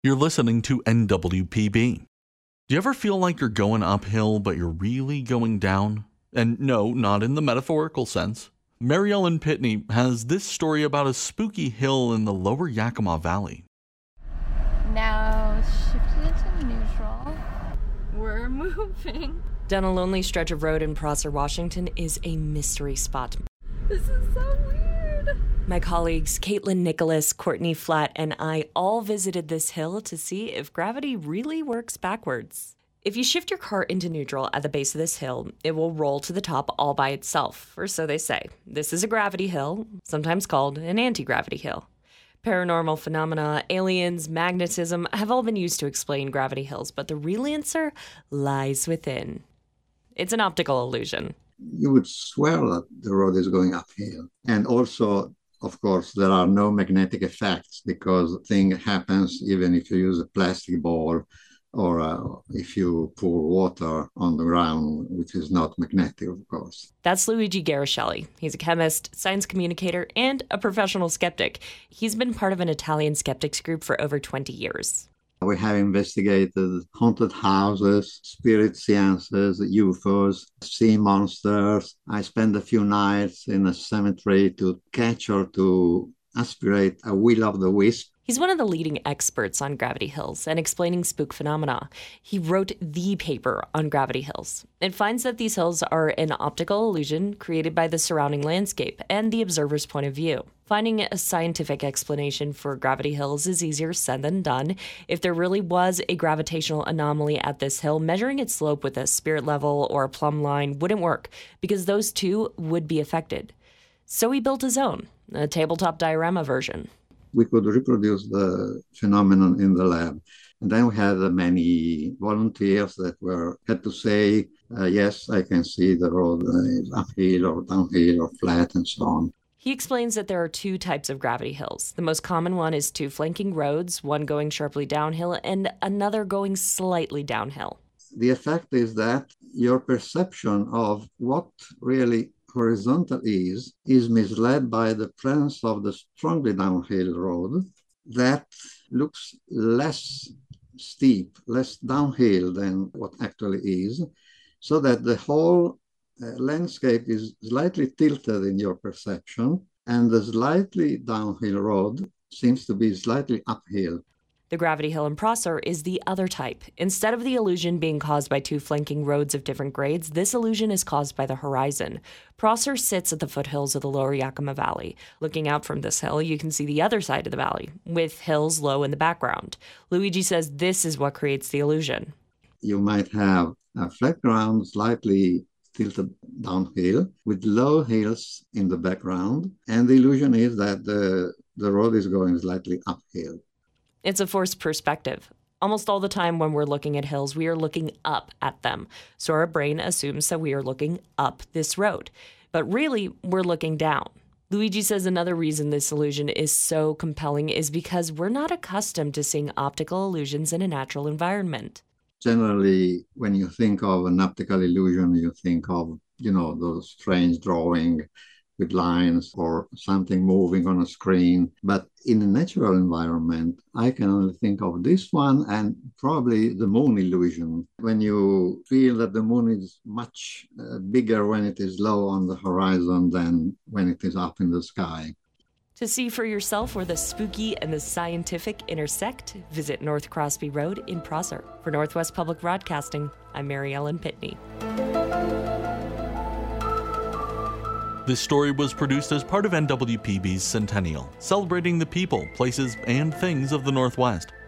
You're listening to NWPB. Do you ever feel like you're going uphill, but you're really going down? And no, not in the metaphorical sense. Mary Ellen Pitney has this story about a spooky hill in the lower Yakima Valley. Now shifted into neutral. We're moving. Down a lonely stretch of road in Prosser, Washington is a mystery spot. This is so weird. My colleagues Caitlin Nicholas, Courtney Flatt, and I all visited this hill to see if gravity really works backwards. If you shift your car into neutral at the base of this hill, it will roll to the top all by itself, or so they say. This is a gravity hill, sometimes called an anti-gravity hill. Paranormal phenomena, aliens, magnetism have all been used to explain gravity hills, but the real answer lies within. It's an optical illusion. You would swear that the road is going uphill. And also, of course, there are no magnetic effects because thing happens even if you use a plastic ball or if you pour water on the ground, which is not magnetic, of course. That's Luigi Garashelli. He's a chemist, science communicator, and a professional skeptic. He's been part of an Italian skeptics group for over 20 years. We have investigated haunted houses, spirit seances, UFOs, sea monsters. I spent a few nights in a cemetery to catch or to aspirate a will-o'-the-wisp. He's one of the leading experts on gravity hills and explaining spook phenomena. He wrote the paper on gravity hills. It finds that these hills are an optical illusion created by the surrounding landscape and the observer's point of view. Finding a scientific explanation for gravity hills is easier said than done. If there really was a gravitational anomaly at this hill, measuring its slope with a spirit level or a plumb line wouldn't work because those two would be affected. So he built his own, a tabletop diorama version. We could reproduce the phenomenon in the lab. And then we had many volunteers that had to say, yes, I can see the road is uphill or downhill or flat and so on. He explains that there are two types of gravity hills. The most common one is two flanking roads, one going sharply downhill and another going slightly downhill. The effect is that your perception of what really horizontal is misled by the presence of the strongly downhill road that looks less steep, less downhill than what actually is, so that the whole landscape is slightly tilted in your perception, and the slightly downhill road seems to be slightly uphill. The gravity hill in Prosser is the other type. Instead of the illusion being caused by two flanking roads of different grades, this illusion is caused by the horizon. Prosser sits at the foothills of the lower Yakima Valley. Looking out from this hill, you can see the other side of the valley, with hills low in the background. Luigi says this is what creates the illusion. You might have a flat ground slightly tilted downhill with low hills in the background, and the illusion is that the road is going slightly uphill. It's a forced perspective. Almost all the time when we're looking at hills, we are looking up at them. So our brain assumes that we are looking up this road. But really, we're looking down. Luigi says another reason this illusion is so compelling is because we're not accustomed to seeing optical illusions in a natural environment. Generally, when you think of an optical illusion, you think of, those strange drawing with lines or something moving on a screen. But in a natural environment, I can only think of this one and probably the moon illusion. When you feel that the moon is much bigger when it is low on the horizon than when it is up in the sky. To see for yourself where the spooky and the scientific intersect, visit North Crosby Road in Prosser. For Northwest Public Broadcasting, I'm Mary Ellen Pitney. This story was produced as part of NWPB's Centennial, celebrating the people, places, and things of the Northwest.